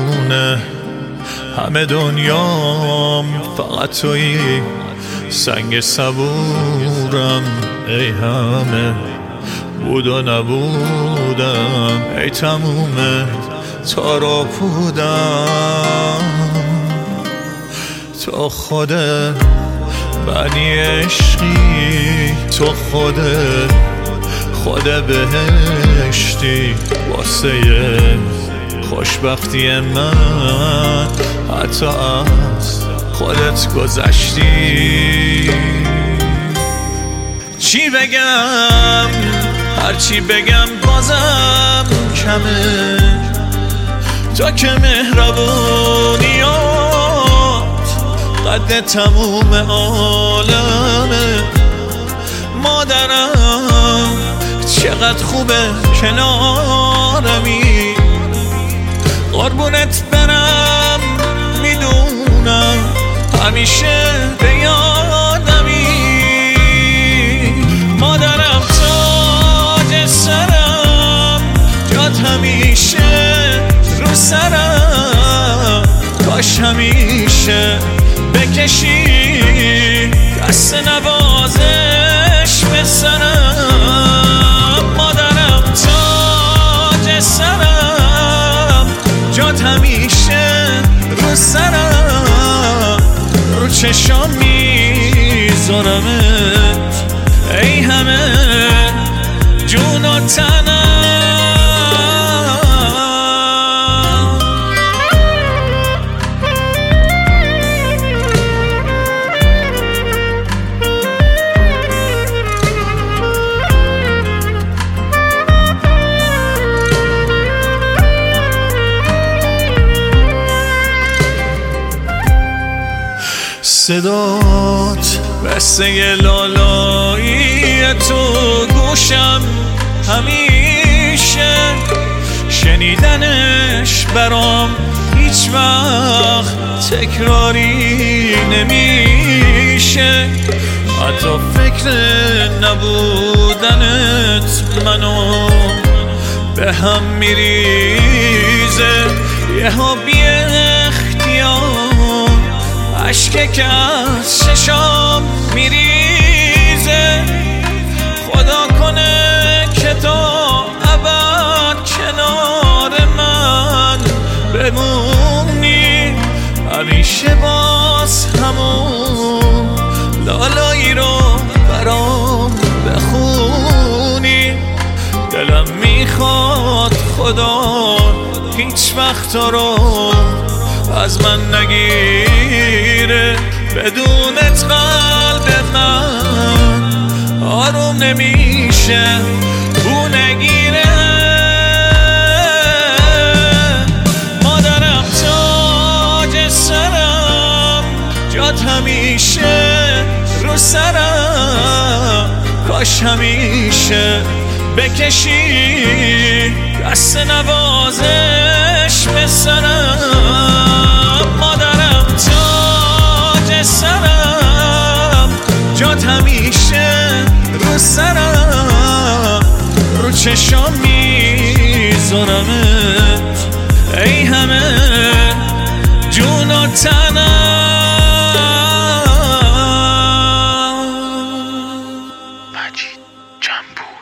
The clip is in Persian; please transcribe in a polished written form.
میدونه همه دنیام فقط تویی، سنگ صبورم ای همه بود و نبودم، ای تمومه تارو بودم. تو خودت بنی عشقی، تو خود بهشتی، واسه خوشبختی من حتی از خودت گذشتی. چی بگم هرچی بگم بازم کمه، تو که مهربونیات قد تموم عالمه. مادرم چقدر خوبه کنارمی، قربونت برم میدونم همیشه به یادمی. مادرم تاج سرم، جات همیشه رو سرم، کاش همیشه بکشی دست نوازش به سرم. مادرم تاج سرم، جات همیشه رو سرم، رو چشام میذارمت ای همه جون و تنم. صدات بسته لالایی تو گوشم همیشه، شنیدنش برام هیچ وقت تکراری نمیشه. حتی فکر نبودنت منو به هم میریزه، یه ها بی اختیار عشق که از چشام میریزه. خدا کنه که تا ابد کنار من بمونی، همیشه باز همون لالایی رو برام بخونی. دلم میخواد خدا هیچ وقت رو از من نگیره، بدونت قلب من آروم نمیشه بو نگیره. مادرم تاج سرم، جات همیشه رو سرم، کاش همیشه بکشی دست نوازش به سرم. مادرم تاج سرم، جات همیشه رو سرم، رو چشام میذارمت ای همه جون و تنم. مجید جنبو.